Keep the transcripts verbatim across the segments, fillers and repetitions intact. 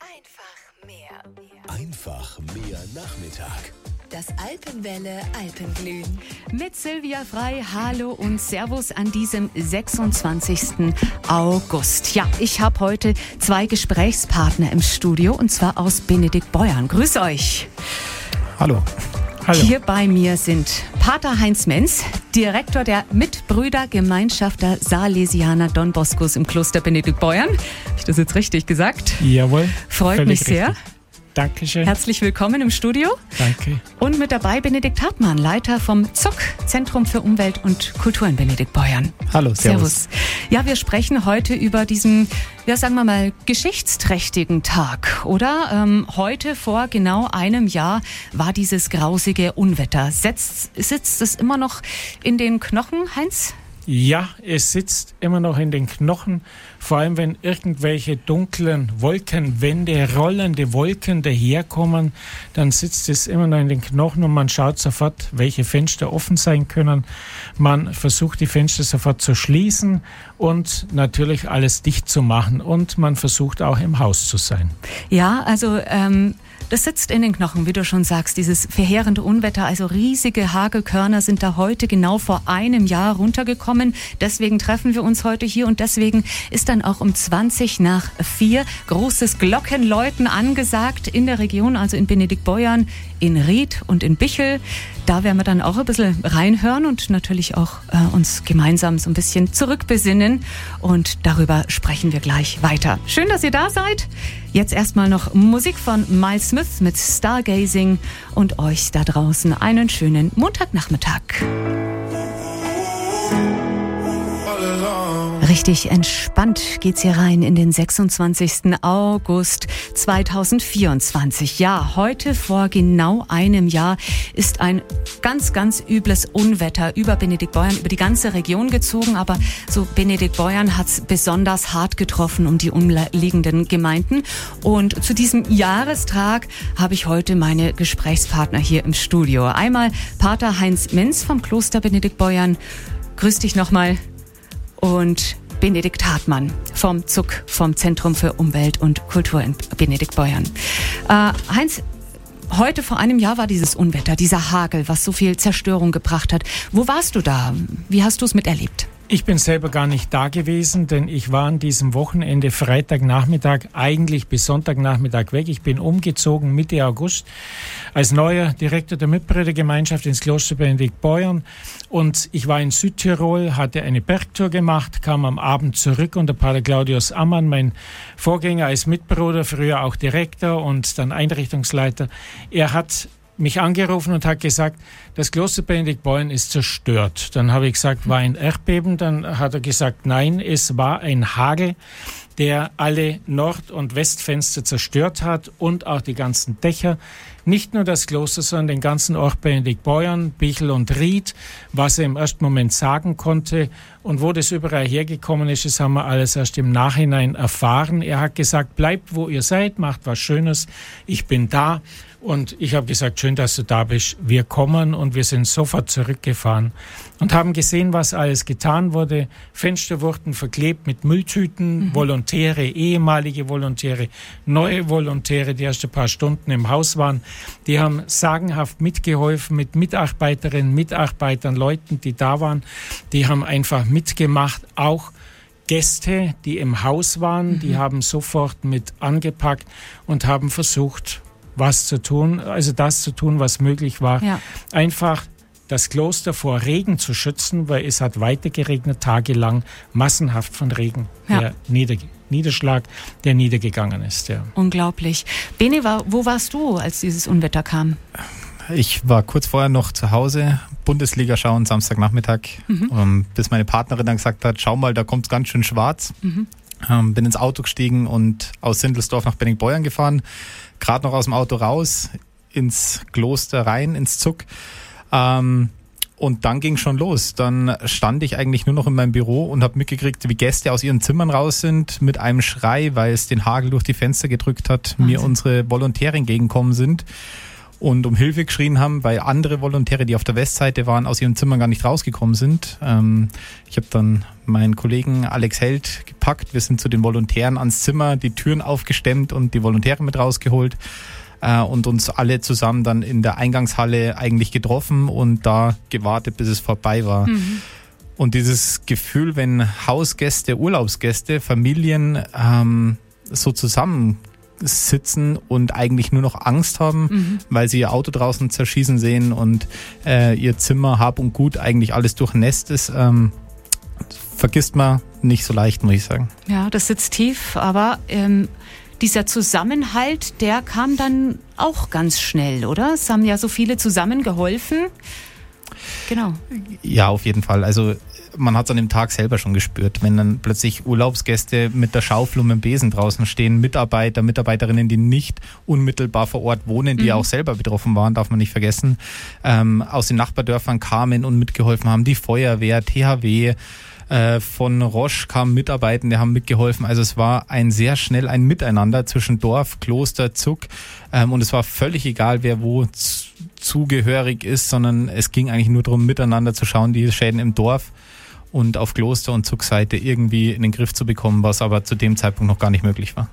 Einfach mehr. Einfach mehr Nachmittag. Das Alpenwelle Alpenglühen. Mit Silvia Frei, hallo und Servus an diesem sechsundzwanzigsten August. Ja, ich habe heute zwei Gesprächspartner im Studio und zwar aus Benediktbeuern. Grüß euch. Hallo. Hallo. Hier bei mir sind Pater Heinz Menz, Direktor der Mitbrüdergemeinschaft der Salesianer Don Boscos im Kloster Benediktbeuern. Habe ich das jetzt richtig gesagt? Jawohl. Freut mich sehr. Richtig. Dankeschön. Herzlich willkommen im Studio. Danke. Und mit dabei Benedikt Hartmann, Leiter vom Z U K, Zentrum für Umwelt und Kultur in Benediktbeuern. Hallo, servus. Servus. Ja, wir sprechen heute über diesen, ja sagen wir mal, geschichtsträchtigen Tag, oder? Ähm, heute vor genau einem Jahr war dieses grausige Unwetter. Setzt, sitzt es immer noch in den Knochen, Heinz? Ja, es sitzt immer noch in den Knochen, vor allem wenn irgendwelche dunklen Wolkenwände, rollende Wolken daherkommen, dann sitzt es immer noch in den Knochen und man schaut sofort, welche Fenster offen sein können. Man versucht, die Fenster sofort zu schließen und natürlich alles dicht zu machen und man versucht auch im Haus zu sein. Ja, also ähm das sitzt in den Knochen, wie du schon sagst, dieses verheerende Unwetter, also riesige Hagelkörner sind da heute genau vor einem Jahr runtergekommen. Deswegen treffen wir uns heute hier und deswegen ist dann auch um zwanzig nach vier großes Glockenläuten angesagt in der Region, also in Benediktbeuern, in Ried und in Bichl. Da werden wir dann auch ein bisschen reinhören und natürlich auch äh, uns gemeinsam so ein bisschen zurückbesinnen und darüber sprechen wir gleich weiter. Schön, dass ihr da seid. Jetzt erstmal noch Musik von Miles Smith mit Stargazing und euch da draußen einen schönen Montagnachmittag. Richtig entspannt geht's hier rein in den sechsundzwanzigsten August zweitausendvierundzwanzig. Ja, heute vor genau einem Jahr ist ein ganz, ganz übles Unwetter über Benediktbeuern, über die ganze Region gezogen. Aber so Benediktbeuern hat's besonders hart getroffen um die umliegenden Gemeinden. Und zu diesem Jahrestag habe ich heute meine Gesprächspartner hier im Studio. Einmal Pater Heinz Menz vom Kloster Benediktbeuern. Grüß dich nochmal. Und Benedikt Hartmann vom Z U K, vom Zentrum für Umwelt und Kultur in Benediktbeuern. Äh, Heinz, heute vor einem Jahr war dieses Unwetter, dieser Hagel, was so viel Zerstörung gebracht hat. Wo warst du da? Wie hast du es miterlebt? Ich bin selber gar nicht da gewesen, denn ich war an diesem Wochenende Freitagnachmittag eigentlich bis Sonntagnachmittag weg. Ich bin umgezogen Mitte August als neuer Direktor der Mitbrüdergemeinschaft ins Kloster Benediktbeuern und ich war in Südtirol, hatte eine Bergtour gemacht, kam am Abend zurück und der Pater Claudius Ammann, mein Vorgänger als Mitbruder, früher auch Direktor und dann Einrichtungsleiter, er hat mich angerufen und hat gesagt, das Kloster Benediktbeuern ist zerstört. Dann habe ich gesagt, war ein Erdbeben? Dann hat er gesagt, nein, es war ein Hagel, der alle Nord- und Westfenster zerstört hat und auch die ganzen Dächer. Nicht nur das Kloster, sondern den ganzen Ort Benediktbeuern, Bichl und Ried, was er im ersten Moment sagen konnte. Und wo das überall hergekommen ist, das haben wir alles erst im Nachhinein erfahren. Er hat gesagt, bleibt, wo ihr seid, macht was Schönes, ich bin da. Und ich habe gesagt, schön, dass du da bist. Wir kommen und wir sind sofort zurückgefahren und haben gesehen, was alles getan wurde. Fenster wurden verklebt mit Mülltüten, mhm. Volontäre, ehemalige Volontäre, neue Volontäre, die erst ein paar Stunden im Haus waren. Die haben sagenhaft mitgeholfen mit Mitarbeiterinnen, Mitarbeitern, Leuten, die da waren. Die haben einfach mitgemacht, auch Gäste, die im Haus waren, mhm. die haben sofort mit angepackt und haben versucht, was zu tun, also das zu tun, was möglich war. Ja. Einfach das Kloster vor Regen zu schützen, weil es hat weiter geregnet, tagelang, massenhaft von Regen, ja. der Nieder- Niederschlag, der niedergegangen ist. Ja. Unglaublich. Bene, wo warst du, als dieses Unwetter kam? Ich war kurz vorher noch zu Hause, Bundesliga schauen, Samstagnachmittag, mhm. um, bis meine Partnerin dann gesagt hat, schau mal, da kommt es ganz schön schwarz. Mhm. Ähm, bin ins Auto gestiegen und aus Sindelsdorf nach Benediktbeuern gefahren. Gerade noch aus dem Auto raus, ins Kloster rein, ins Z U K. Ähm, und dann ging schon los. Dann stand ich eigentlich nur noch in meinem Büro und habe mitgekriegt, wie Gäste aus ihren Zimmern raus sind mit einem Schrei, weil es den Hagel durch die Fenster gedrückt hat, Wahnsinn. Mir unsere Volontäre entgegengekommen sind. und um Hilfe geschrien haben, weil andere Volontäre, die auf der Westseite waren, aus ihren Zimmern gar nicht rausgekommen sind. Ähm, ich habe dann meinen Kollegen Alex Held gepackt. Wir sind zu den Volontären ans Zimmer, die Türen aufgestemmt und die Volontäre mit rausgeholt äh, und uns alle zusammen dann in der Eingangshalle eigentlich getroffen und da gewartet, bis es vorbei war. Mhm. Und dieses Gefühl, wenn Hausgäste, Urlaubsgäste, Familien ähm, so zusammen sitzen und eigentlich nur noch Angst haben, mhm. weil sie ihr Auto draußen zerschießen sehen und äh, ihr Zimmer, Hab und Gut eigentlich alles durchnässt ist, ähm, vergisst man nicht so leicht, muss ich sagen. Ja, das sitzt tief, aber ähm, dieser Zusammenhalt, der kam dann auch ganz schnell, oder? Es haben ja so viele zusammengeholfen. Genau. Ja, auf jeden Fall. Also man hat es an dem Tag selber schon gespürt, wenn dann plötzlich Urlaubsgäste mit der Schaufel und mit dem Besen draußen stehen, Mitarbeiter, Mitarbeiterinnen, die nicht unmittelbar vor Ort wohnen, die mhm. auch selber betroffen waren, darf man nicht vergessen, ähm, aus den Nachbardörfern kamen und mitgeholfen haben, die Feuerwehr, T H W, äh, von Roche kamen Mitarbeitende, haben mitgeholfen. Also es war ein sehr schnell ein Miteinander zwischen Dorf, Kloster, Zug ähm, und es war völlig egal, wer wo z- zugehörig ist, sondern es ging eigentlich nur darum, miteinander zu schauen, die Schäden im Dorf und auf Kloster- und Zugseite irgendwie in den Griff zu bekommen, was aber zu dem Zeitpunkt noch gar nicht möglich war.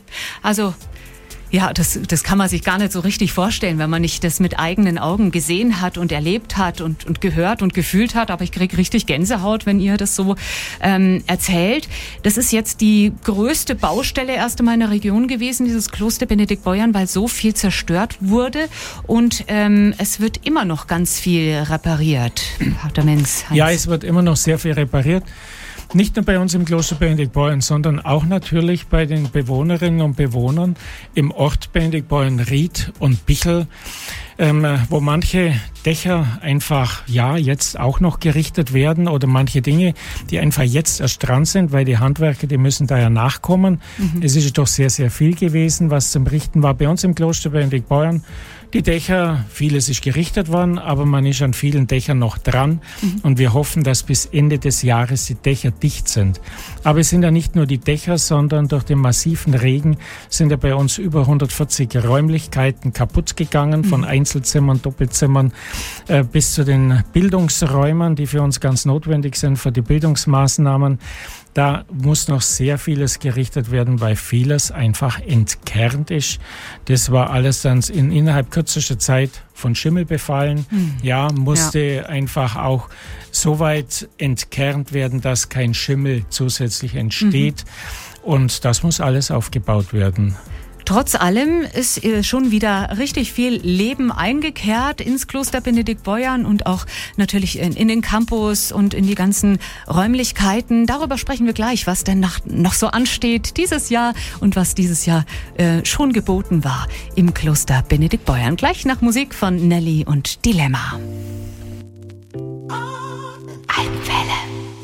Also ja, das, das kann man sich gar nicht so richtig vorstellen, wenn man nicht das mit eigenen Augen gesehen hat und erlebt hat und, und gehört und gefühlt hat. Aber ich kriege richtig Gänsehaut, wenn ihr das so ähm, erzählt. Das ist jetzt die größte Baustelle erst einmal in der Region gewesen, dieses Kloster Benediktbeuern, weil so viel zerstört wurde. Und ähm, es wird immer noch ganz viel repariert. Pater Menz, Heinz. Ja, es wird immer noch sehr viel repariert. Nicht nur bei uns im Kloster Benediktbeuern, sondern auch natürlich bei den Bewohnerinnen und Bewohnern im Ort Benediktbeuern-Ried und Bichel, ähm, wo manche Dächer einfach, ja, jetzt auch noch gerichtet werden oder manche Dinge, die einfach jetzt erst dran sind, weil die Handwerker, die müssen da ja nachkommen. Mhm. Es ist doch sehr, sehr viel gewesen, was zum Richten war. Bei uns im Kloster Benediktbeuern die Dächer, vieles ist gerichtet worden, aber man ist an vielen Dächern noch dran mhm. und wir hoffen, dass bis Ende des Jahres die Dächer dicht sind. Aber es sind ja nicht nur die Dächer, sondern durch den massiven Regen sind ja bei uns über hundertvierzig Räumlichkeiten kaputt gegangen, mhm. von Einzelzimmern, Doppelzimmern äh, bis zu den Bildungsräumen, die für uns ganz notwendig sind für die Bildungsmaßnahmen. Da muss noch sehr vieles gerichtet werden, weil vieles einfach entkernt ist. Das war alles dann in, innerhalb kürzester Zeit von Schimmel befallen. Mhm. Ja, musste ja. einfach auch so weit entkernt werden, dass kein Schimmel zusätzlich entsteht. Mhm. Und das muss alles aufgebaut werden. Trotz allem ist schon wieder richtig viel Leben eingekehrt ins Kloster Benediktbeuern und auch natürlich in, in den Campus und in die ganzen Räumlichkeiten. Darüber sprechen wir gleich, was denn noch, noch so ansteht dieses Jahr und was dieses Jahr äh, schon geboten war im Kloster Benediktbeuern. Gleich nach Musik von Nelly und Dilemma. Alpenwelle.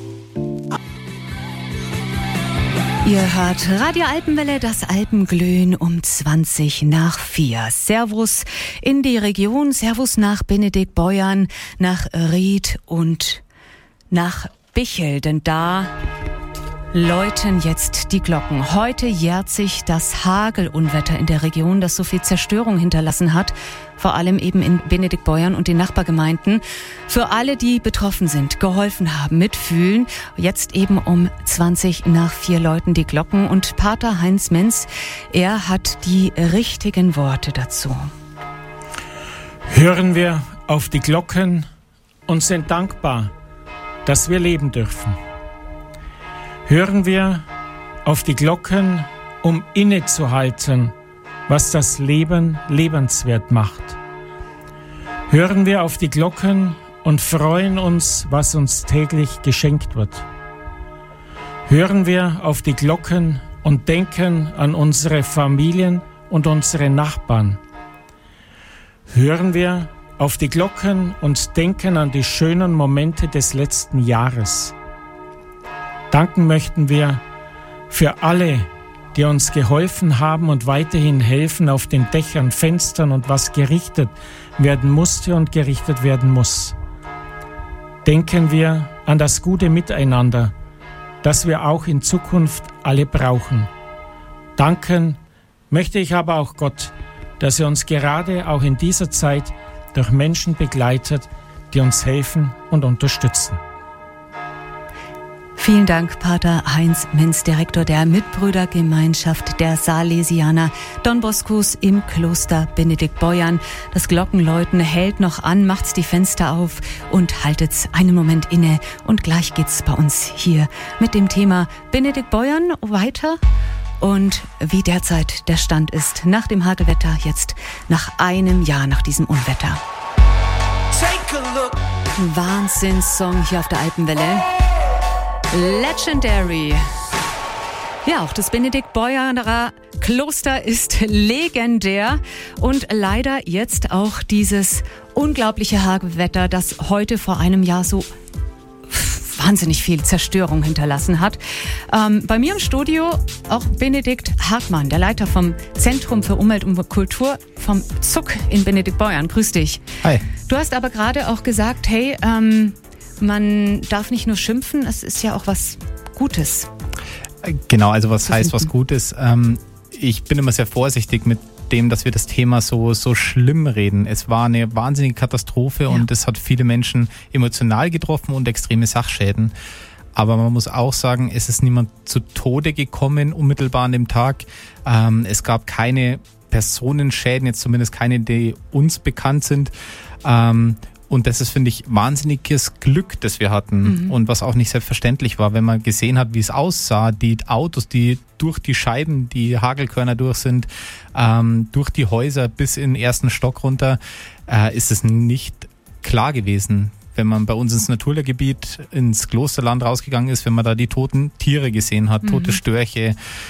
Ihr hört Radio Alpenwelle, das Alpenglühen um zwanzig nach vier. Servus in die Region, Servus nach Benediktbeuern, nach Ried und nach Bichel, denn da läuten jetzt die Glocken. Heute jährt sich das Hagelunwetter in der Region, das so viel Zerstörung hinterlassen hat, vor allem eben in Benediktbeuern und den Nachbargemeinden. Für alle, die betroffen sind, geholfen haben, mitfühlen, jetzt eben um zwanzig nach vier läuten die Glocken und Pater Heinz Menz, er hat die richtigen Worte dazu. Hören wir auf die Glocken und sind dankbar, dass wir leben dürfen. Hören wir auf die Glocken, um innezuhalten, was das Leben lebenswert macht. Hören wir auf die Glocken und freuen uns, was uns täglich geschenkt wird. Hören wir auf die Glocken und denken an unsere Familien und unsere Nachbarn. Hören wir auf die Glocken und denken an die schönen Momente des letzten Jahres. Danken möchten wir für alle, die uns geholfen haben und weiterhin helfen auf den Dächern, Fenstern und was gerichtet werden musste und gerichtet werden muss. Denken wir an das gute Miteinander, das wir auch in Zukunft alle brauchen. Danken möchte ich aber auch Gott, dass er uns gerade auch in dieser Zeit durch Menschen begleitet, die uns helfen und unterstützen. Vielen Dank, Pater Heinz Menz, Direktor der Mitbrüdergemeinschaft der Salesianer Don Boscos im Kloster Benediktbeuern. Das Glockenläuten hält noch an, macht's die Fenster auf und haltet's einen Moment inne. Und gleich geht's bei uns hier mit dem Thema Benediktbeuern weiter. Und wie derzeit der Stand ist nach dem Hagelwetter, jetzt nach einem Jahr nach diesem Unwetter. Wahnsinnssong hier auf der Alpenwelle. Legendary. Ja, auch das Benediktbeuerer Kloster ist legendär und leider jetzt auch dieses unglaubliche Hagelwetter, das heute vor einem Jahr so wahnsinnig viel Zerstörung hinterlassen hat. Ähm, bei mir im Studio auch Benedikt Hartmann, der Leiter vom Zentrum für Umwelt und Kultur vom Zuck in Benediktbeuern. Grüß dich. Hi. Du hast aber gerade auch gesagt, hey, ähm, man darf nicht nur schimpfen, es ist ja auch was Gutes. Genau, also was heißt was Gutes? Ähm, ich bin immer sehr vorsichtig mit dem, dass wir das Thema so, so schlimm reden. Es war eine wahnsinnige Katastrophe ja. und es hat viele Menschen emotional getroffen und extreme Sachschäden. Aber man muss auch sagen, es ist niemand zu Tode gekommen unmittelbar an dem Tag. Ähm, es gab keine Personenschäden, jetzt zumindest keine, die uns bekannt sind. Ähm, Und das ist, finde ich, wahnsinniges Glück, das wir hatten. Mhm. Und was auch nicht selbstverständlich war, wenn man gesehen hat, wie es aussah, die Autos, die durch die Scheiben, die Hagelkörner durch sind, ähm, durch die Häuser bis in den ersten Stock runter, äh, ist es nicht klar gewesen. Wenn man bei uns ins Naturgebiet, ins Klosterland rausgegangen ist, wenn man da die toten Tiere gesehen hat, mhm. tote Störche,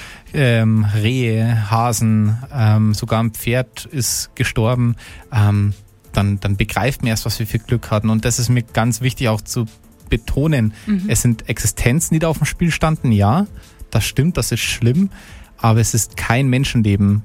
ähm, Rehe, Hasen, ähm, sogar ein Pferd ist gestorben, ähm, Dann, dann begreift man erst, was wir für Glück hatten. Und das ist mir ganz wichtig auch zu betonen. Mhm. Es sind Existenzen, die da auf dem Spiel standen. Ja, das stimmt, das ist schlimm. Aber es ist kein Menschenleben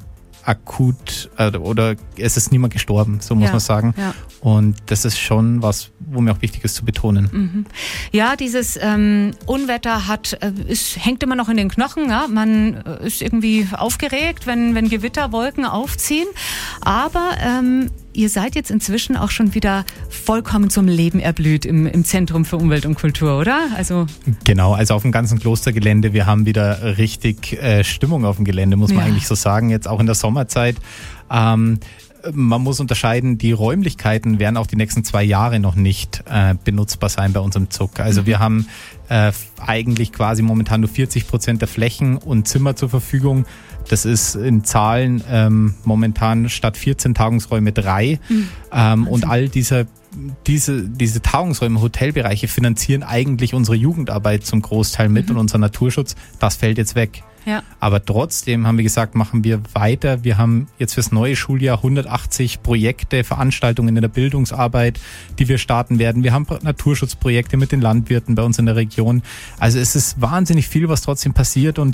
akut äh, oder es ist niemand gestorben, so muss ja, man sagen. Ja. Und das ist schon was, wo mir auch wichtig ist zu betonen. Mhm. Ja, dieses ähm, Unwetter hat, äh, ist, hängt immer noch in den Knochen. Ja? Man äh, ist irgendwie aufgeregt, wenn, wenn Gewitterwolken aufziehen. Aber ähm, ihr seid jetzt inzwischen auch schon wieder vollkommen zum Leben erblüht im, im Zentrum für Umwelt und Kultur, oder? Also genau, also auf dem ganzen Klostergelände, wir haben wieder richtig äh, Stimmung auf dem Gelände, muss man ja. eigentlich so sagen, jetzt auch in der Sommerzeit. Ähm, man muss unterscheiden, die Räumlichkeiten werden auch die nächsten zwei Jahre noch nicht äh, benutzbar sein bei unserem Zuck. Also mhm. wir haben äh, eigentlich quasi momentan nur vierzig Prozent der Flächen und Zimmer zur Verfügung. Das ist in Zahlen ähm, momentan statt vierzehn Tagungsräume drei. Mhm. Ähm, und all diese, diese, diese Tagungsräume, Hotelbereiche finanzieren eigentlich unsere Jugendarbeit zum Großteil mit mhm. und unser Naturschutz. Das fällt jetzt weg. Ja. Aber trotzdem haben wir gesagt, machen wir weiter. Wir haben jetzt fürs neue Schuljahr hundertachtzig Projekte, Veranstaltungen in der Bildungsarbeit, die wir starten werden. Wir haben Naturschutzprojekte mit den Landwirten bei uns in der Region. Also es ist wahnsinnig viel, was trotzdem passiert und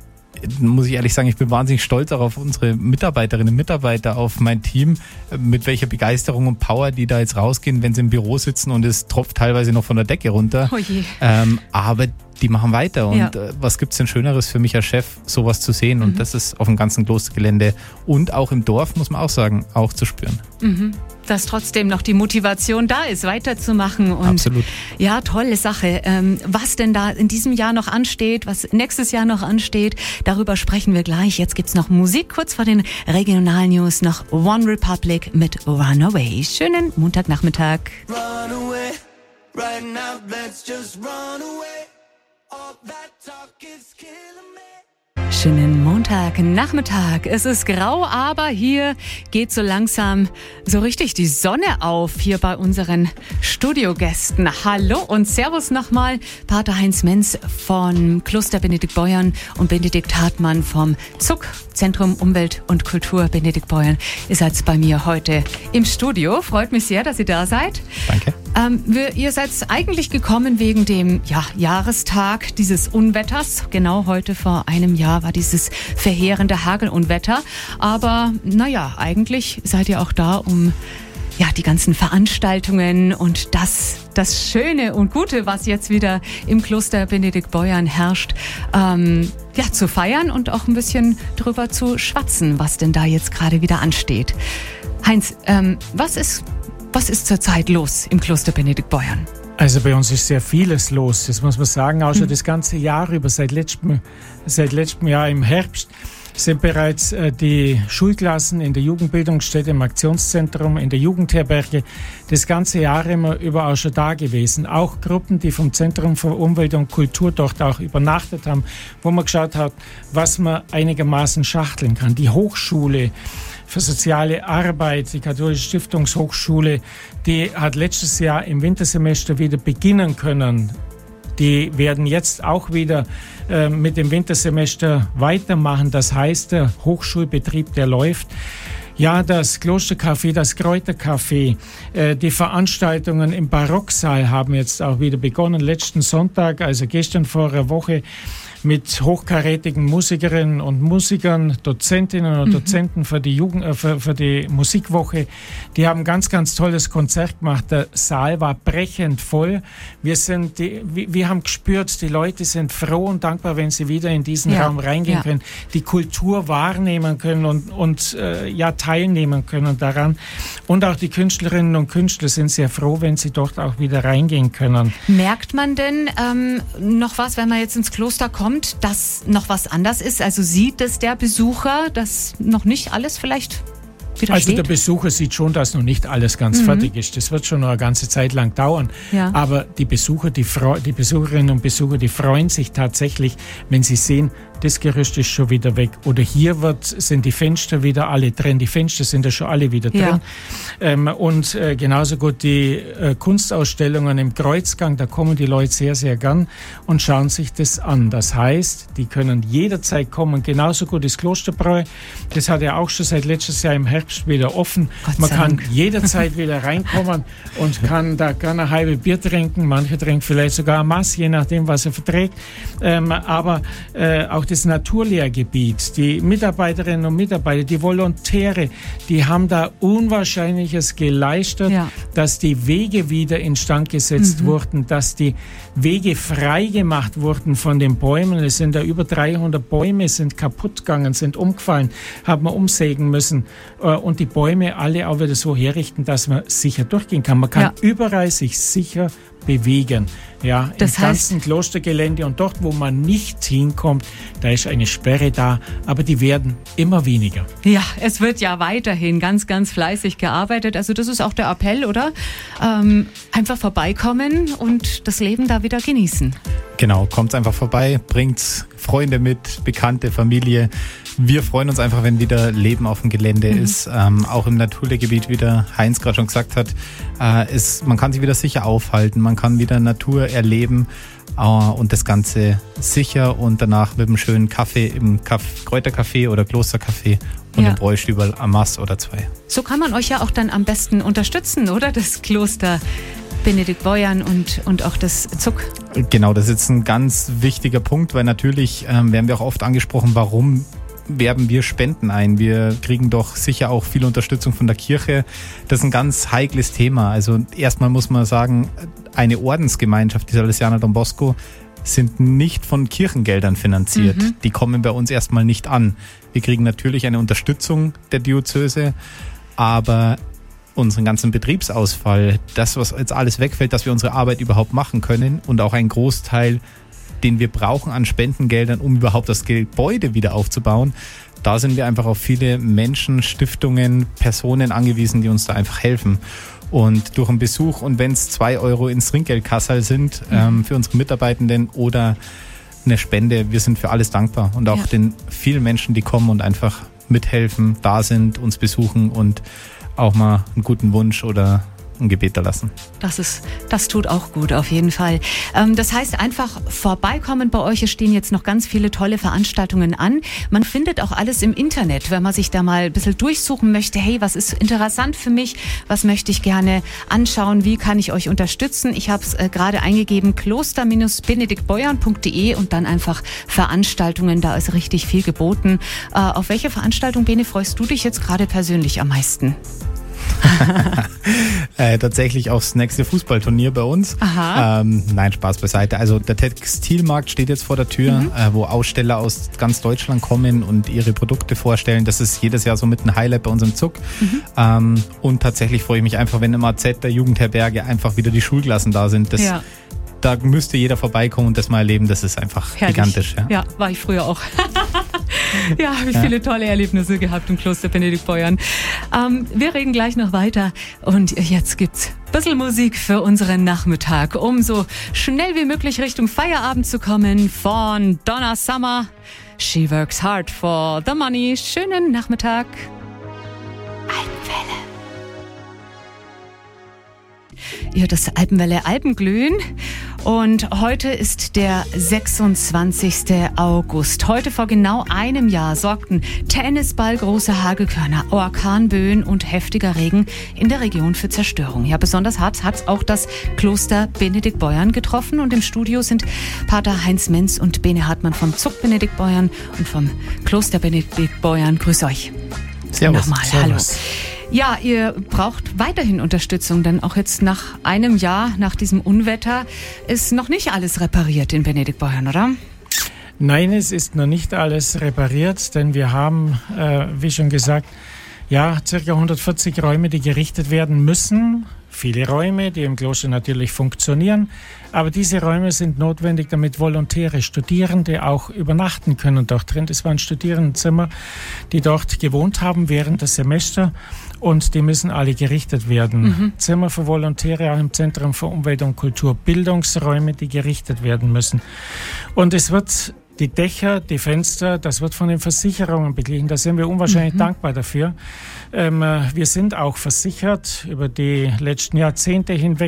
muss ich ehrlich sagen, ich bin wahnsinnig stolz auch auf unsere Mitarbeiterinnen und Mitarbeiter, auf mein Team, mit welcher Begeisterung und Power die da jetzt rausgehen, wenn sie im Büro sitzen und es tropft teilweise noch von der Decke runter. Oh je. Ähm, aber die machen weiter und ja. äh, was gibt's denn Schöneres für mich als Chef, sowas zu sehen und mhm. das ist auf dem ganzen Klostergelände und auch im Dorf, muss man auch sagen, auch zu spüren. Mhm. Dass trotzdem noch die Motivation da ist, weiterzumachen. Und absolut. Ja, tolle Sache. Ähm, was denn da in diesem Jahr noch ansteht, was nächstes Jahr noch ansteht, darüber sprechen wir gleich. Jetzt gibt's noch Musik, kurz vor den Regionalnews noch One Republic mit Runaway. Schönen Montagnachmittag. Run away, right now, let's just run away. All that talk is killing me. Schönen Montagnachmittag. Es ist grau, aber hier geht so langsam so richtig die Sonne auf hier bei unseren Studiogästen. Hallo und Servus nochmal, Pater Heinz Menz von Kloster Benediktbeuern und Benedikt Hartmann vom Zuck, Zentrum Umwelt und Kultur Benediktbeuern. Ihr seid bei mir heute im Studio. Freut mich sehr, dass ihr da seid. Danke. Ähm, wir, ihr seid eigentlich gekommen wegen dem ja, Jahrestag dieses Unwetters. Genau heute vor einem Jahr war dieses verheerende Hagelunwetter. Aber naja, eigentlich seid ihr auch da, um ja, die ganzen Veranstaltungen und das, das Schöne und Gute, was jetzt wieder im Kloster Benediktbeuern herrscht, ähm, ja, zu feiern und auch ein bisschen drüber zu schwatzen, was denn da jetzt gerade wieder ansteht. Heinz, ähm, was ist, was ist zurzeit los im Kloster Benediktbeuern? Also bei uns ist sehr vieles los, das muss man sagen, auch schon mhm. das ganze Jahr über, seit letztem, seit letztem Jahr im Herbst sind bereits äh, die Schulklassen in der Jugendbildungsstätte, im Aktionszentrum, in der Jugendherberge das ganze Jahr immer über auch schon da gewesen. Auch Gruppen, die vom Zentrum für Umwelt und Kultur dort auch übernachtet haben, wo man geschaut hat, was man einigermaßen schachteln kann. Die Hochschule für soziale Arbeit, die Katholische Stiftungshochschule, die hat letztes Jahr im Wintersemester wieder beginnen können. Die werden jetzt auch wieder äh, mit dem Wintersemester weitermachen. Das heißt, der Hochschulbetrieb, der läuft. Ja, das Klostercafé, das Kräutercafé, äh, die Veranstaltungen im Barocksaal haben jetzt auch wieder begonnen. Letzten Sonntag, also gestern vor einer Woche, mit hochkarätigen Musikerinnen und Musikern, Dozentinnen und mhm. Dozenten für die Jugend, äh, für, für die Musikwoche. Die haben ganz, ganz tolles Konzert gemacht. Der Saal war brechend voll. Wir sind, die, wir, wir haben gespürt, die Leute sind froh und dankbar, wenn sie wieder in diesen ja. Raum reingehen ja. können, die Kultur wahrnehmen können und, und äh, ja teilnehmen können daran. Und auch die Künstlerinnen und Künstler sind sehr froh, wenn sie dort auch wieder reingehen können. Merkt man denn ähm, noch was, wenn man jetzt ins Kloster kommt, dass noch was anders ist? Also sieht es der Besucher, dass noch nicht alles vielleicht wieder Also steht? Der Besucher sieht schon, dass noch nicht alles ganz mhm. fertig ist. Das wird schon noch eine ganze Zeit lang dauern. Ja. Aber die Besucher, die, Freu- die Besucherinnen und Besucher, die freuen sich tatsächlich, wenn sie sehen, das Gerüst ist schon wieder weg. Oder hier wird, sind die Fenster wieder alle drin. Die Fenster sind ja schon alle wieder drin. Ja. Ähm, und äh, genauso gut die äh, Kunstausstellungen im Kreuzgang, da kommen die Leute sehr, sehr gern und schauen sich das an. Das heißt, die können jederzeit kommen. Genauso gut das Klosterbräu. Das hat ja auch schon seit letztes Jahr im Herbst wieder offen. Gott Man kann Dank. jederzeit wieder reinkommen und kann da gerne ein halbes Bier trinken. Manche trinken vielleicht sogar ein Maß, je nachdem, was er verträgt. Ähm, aber äh, auch das Naturlehrgebiet, die Mitarbeiterinnen und Mitarbeiter, die Volontäre, die haben da Unwahrscheinliches geleistet, ja. dass die Wege wieder instand gesetzt mhm. wurden, dass die Wege frei gemacht wurden von den Bäumen. Es sind da über dreihundert Bäume sind kaputt gegangen, sind umgefallen, haben wir umsägen müssen und die Bäume alle auch wieder so herrichten, dass man sicher durchgehen kann. Man kann ja. überall sich sicher bewegen. Ja, das im ganzen Klostergelände und dort, wo man nicht hinkommt, da ist eine Sperre da, aber die werden immer weniger. Ja, es wird ja weiterhin ganz, ganz fleißig gearbeitet. Also das ist auch der Appell, oder? Ähm, einfach vorbeikommen und das Leben da wieder genießen. Genau, kommt einfach vorbei, bringt Freunde mit, Bekannte, Familie. Wir freuen uns einfach, wenn wieder Leben auf dem Gelände mhm. ist, ähm, auch im Naturgebiet, wie der Heinz gerade schon gesagt hat. Äh, ist, man kann sich wieder sicher aufhalten, man kann wieder Natur erleben äh, und das Ganze sicher und danach mit einem schönen Kaffee im Kaff- Kräutercafé oder Klostercafé und ja. im Bräustüberl am Mast oder zwei. So kann man euch ja auch dann am besten unterstützen, oder? Das Kloster Benediktbeuern und, und auch das Zuck. Genau, das ist jetzt ein ganz wichtiger Punkt, weil natürlich ähm, werden wir auch oft angesprochen, warum werben wir Spenden ein. Wir kriegen doch sicher auch viel Unterstützung von der Kirche. Das ist ein ganz heikles Thema. Also erstmal muss man sagen, eine Ordensgemeinschaft, die Salesianer Don Bosco, sind nicht von Kirchengeldern finanziert. Mhm. Die kommen bei uns erstmal nicht an. Wir kriegen natürlich eine Unterstützung der Diözese, aber unseren ganzen Betriebsausfall, das, was jetzt alles wegfällt, dass wir unsere Arbeit überhaupt machen können und auch ein Großteil, den wir brauchen an Spendengeldern, um überhaupt das Gebäude wieder aufzubauen, da sind wir einfach auf viele Menschen, Stiftungen, Personen angewiesen, die uns da einfach helfen. Und durch einen Besuch und wenn es zwei Euro ins Trinkgeldkassel sind mhm. ähm, für unsere Mitarbeitenden oder eine Spende, wir sind für alles dankbar. Und auch ja. den vielen Menschen, die kommen und einfach mithelfen, da sind, uns besuchen und auch mal einen guten Wunsch oder ein Gebet da lassen. Das ist, das tut auch gut, auf jeden Fall. Ähm, das heißt, einfach vorbeikommen bei euch. Es stehen jetzt noch ganz viele tolle Veranstaltungen an. Man findet auch alles im Internet, wenn man sich da mal ein bisschen durchsuchen möchte. Hey, was ist interessant für mich? Was möchte ich gerne anschauen? Wie kann ich euch unterstützen? Ich habe es äh, gerade eingegeben, kloster benediktbeuern punkt de und dann einfach Veranstaltungen. Da ist richtig viel geboten. Äh, auf welche Veranstaltung, Bene, freust du dich jetzt gerade persönlich am meisten? äh, tatsächlich aufs nächste Fußballturnier bei uns. Aha. Ähm, nein, Spaß beiseite. Also der Textilmarkt steht jetzt vor der Tür, mhm. äh, wo Aussteller aus ganz Deutschland kommen und ihre Produkte vorstellen. Das ist jedes Jahr so mit ein Highlight bei uns im Zug. Mhm. Ähm, und tatsächlich freue ich mich einfach, wenn im A Z der Jugendherberge einfach wieder die Schulklassen da sind. Das, ja. Da müsste jeder vorbeikommen und das mal erleben. Das ist einfach herrlich. Gigantisch. Ja. ja, war ich früher auch. Ja, habe ich ja. viele tolle Erlebnisse gehabt im Kloster Benediktbeuern. Ähm, wir reden gleich noch weiter und jetzt gibt's ein bisschen Musik für unseren Nachmittag, um so schnell wie möglich Richtung Feierabend zu kommen von Donna Summer. She works hard for the money. Schönen Nachmittag. Alpenwelle. Ihr hört das Alpenwelle Alpenglühen und heute ist der sechsundzwanzigste August. Heute vor genau einem Jahr sorgten tennisballgroße Hagelkörner, Orkanböen und heftiger Regen in der Region für Zerstörung. Ja, besonders hart hat auch das Kloster Benediktbeuern getroffen und im Studio sind Pater Heinz Menz und Bene Hartmann vom Zug Benediktbeuern und vom Kloster Benediktbeuern. Grüß euch. Servus. Nochmal, Servus. Hallo. Ja, ihr braucht weiterhin Unterstützung, denn auch jetzt nach einem Jahr, nach diesem Unwetter, ist noch nicht alles repariert in Benediktbeuern, oder? Nein, es ist noch nicht alles repariert, denn wir haben, äh, wie schon gesagt, ja, circa hundertvierzig Räume, die gerichtet werden müssen. Viele Räume, die im Kloster natürlich funktionieren, aber diese Räume sind notwendig, damit Volontäre, Studierende auch übernachten können dort drin. Das waren Studierendenzimmer, die dort gewohnt haben während des Semesters und die müssen alle gerichtet werden. Mhm. Zimmer für Volontäre auch im Zentrum für Umwelt und Kultur, Bildungsräume, die gerichtet werden müssen. Und es wird die Dächer, die Fenster, das wird von den Versicherungen beglichen. Da sind wir unwahrscheinlich mhm. dankbar dafür. Ähm, wir sind auch versichert über die letzten Jahrzehnte hinweg.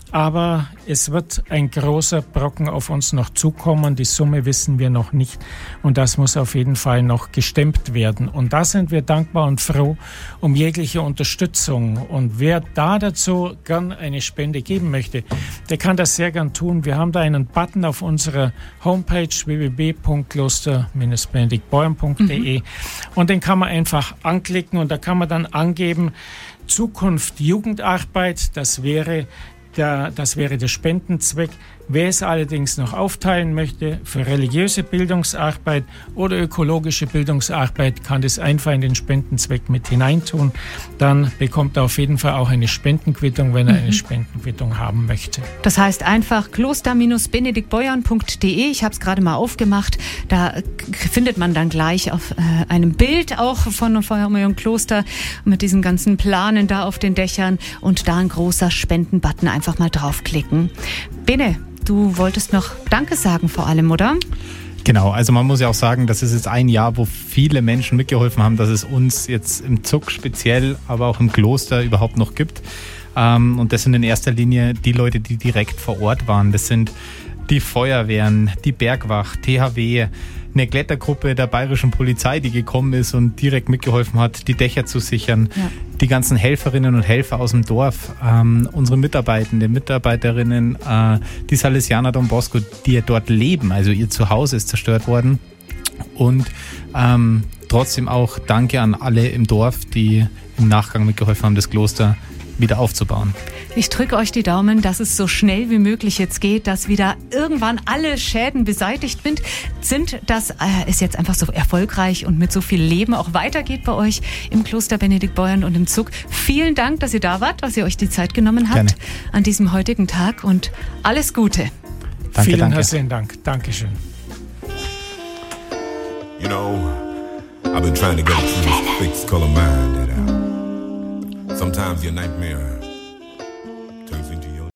Aber es wird ein großer Brocken auf uns noch zukommen. Die Summe wissen wir noch nicht. Und das muss auf jeden Fall noch gestemmt werden. Und da sind wir dankbar und froh um jegliche Unterstützung. Und wer da dazu gern eine Spende geben möchte, der kann das sehr gern tun. Wir haben da einen Button auf unserer Homepage w w w punkt kloster Bindestrich benediktbeuern punkt d e mhm. und den kann man einfach anklicken und da kann man dann angeben, Zukunft Jugendarbeit, das wäre Der, das wäre der Spendenzweck. Wer es allerdings noch aufteilen möchte für religiöse Bildungsarbeit oder ökologische Bildungsarbeit, kann das einfach in den Spendenzweck mit hineintun. Dann bekommt er auf jeden Fall auch eine Spendenquittung, wenn er mhm. eine Spendenquittung haben möchte. Das heißt einfach kloster Bindestrich benediktbeuern punkt d e. Ich habe es gerade mal aufgemacht. Da findet man dann gleich auf äh, einem Bild auch von, von eurem Kloster mit diesen ganzen Planen da auf den Dächern und da ein großer Spendenbutton. Einfach mal draufklicken. Bene, du wolltest noch Danke sagen vor allem, oder? Genau, also man muss ja auch sagen, das ist jetzt ein Jahr, wo viele Menschen mitgeholfen haben, dass es uns jetzt im Zug speziell, aber auch im Kloster überhaupt noch gibt. Und das sind in erster Linie die Leute, die direkt vor Ort waren. Das sind die Feuerwehren, die Bergwacht, T H W, eine Klettergruppe der bayerischen Polizei, die gekommen ist und direkt mitgeholfen hat, die Dächer zu sichern. Ja. Die ganzen Helferinnen und Helfer aus dem Dorf, ähm, unsere Mitarbeitende, Mitarbeiterinnen, äh, die Salesianer Don Bosco, die ja dort leben. Also ihr Zuhause ist zerstört worden. Und ähm, trotzdem auch Danke an alle im Dorf, die im Nachgang mitgeholfen haben, das Kloster wieder aufzubauen. Ich drücke euch die Daumen, dass es so schnell wie möglich jetzt geht, dass wieder irgendwann alle Schäden beseitigt sind, dass äh, es jetzt einfach so erfolgreich und mit so viel Leben auch weitergeht bei euch im Kloster Benediktbeuern und im Zug. Vielen Dank, dass ihr da wart, dass ihr euch die Zeit genommen habt Gerne. An diesem heutigen Tag und alles Gute. Danke, Vielen danke. herzlichen Dank. Dankeschön. You know, I've been trying to get a fixed color mind that out. Sometimes your nightmare